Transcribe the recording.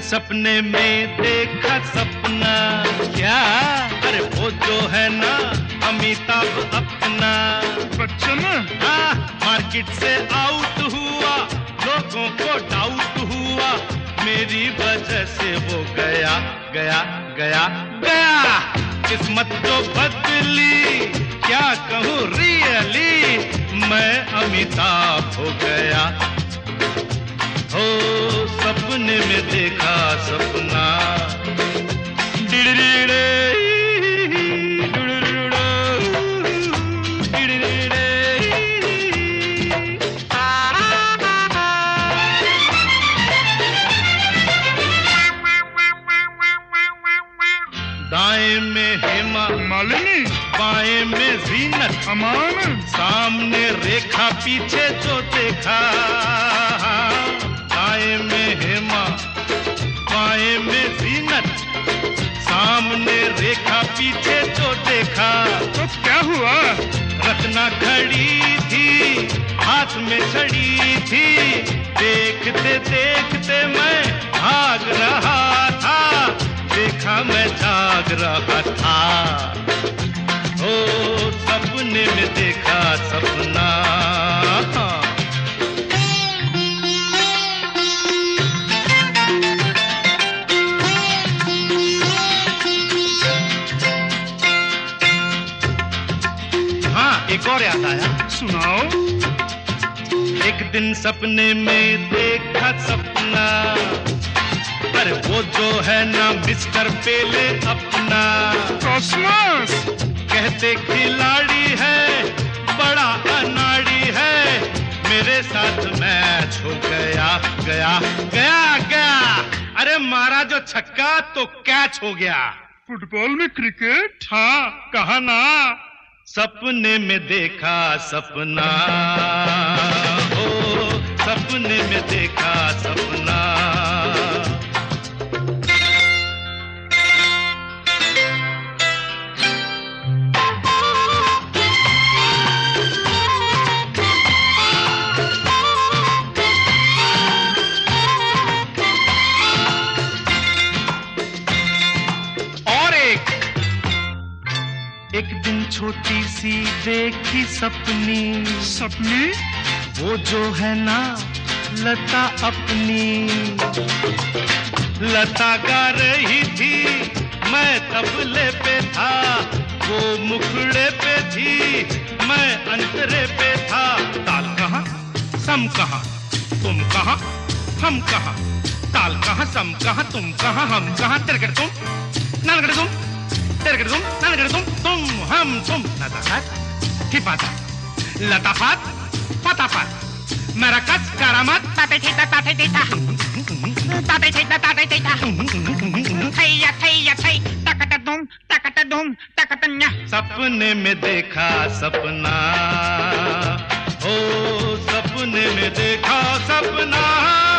सपने में देखा सपना। क्या? अरे वो जो है ना अमिताभ अपना बच्चन। हाँ, मार्केट से आउट हुआ, लोगों को डाउट हुआ, मेरी वजह से वो गया गया गया गया। किस्मत जो बदली, क्या कहूँ रियली, मैं अमिताभ हो गया। हो सपने में देखा सपना। दाएं में हेमा मालिनी, बाएं में जीनत अमान, सामने रेखा पीछे जो देखा। दाएं में हेमा बाएं में जीनत, सामने रेखा पीछे जो देखा। तो क्या हुआ? रत्ना खड़ी थी, हाथ में छड़ी थी, देखते देखते मैं भाग रहा था, देखा मैं जाग रहा था। ओ सपने में देखा सपना। हाँ, एक और याद आया, सुनाओ। एक दिन सपने में देखा सपना। अरे वो जो है ना मिस्टर पेले अपना, कॉस्मोस। कहते खिलाड़ी है, बड़ा अनाड़ी है, मेरे साथ मैच हो गया गया गया गया। अरे मारा जो छक्का तो कैच हो गया। फुटबॉल में क्रिकेट? हाँ, कहा ना, सपने में देखा सपना। ओ सपने में देखा सपना। एक दिन छोटी सी देखी सपनी, सपनी? वो जो है ना लता अपनी। लता गा रही थी, मैं तबले पे था, वो मुखड़े पे थी, मैं अंतरे पे था। ताल कहाँ, सम कहाँ, तुम कहाँ, हम कहाँ, ताल कहाँ, सम कहाँ, तुम कहाँ, हम कहाँ, तिरगड़ तुम, नलगड़ तुम, तिरगड़ तुम, नलगड़ तुम, हम तुम। लताफात, हिफाजत, लताफात, फताफत, मरकज, करामत, ताते ठीता, ताते ठीता, ताते ठीता, ताते ठीता, थैया थैया थै, तकत दुम, तकत न्या। सपने में देखा सपना। ओ सपने में देखा सपना।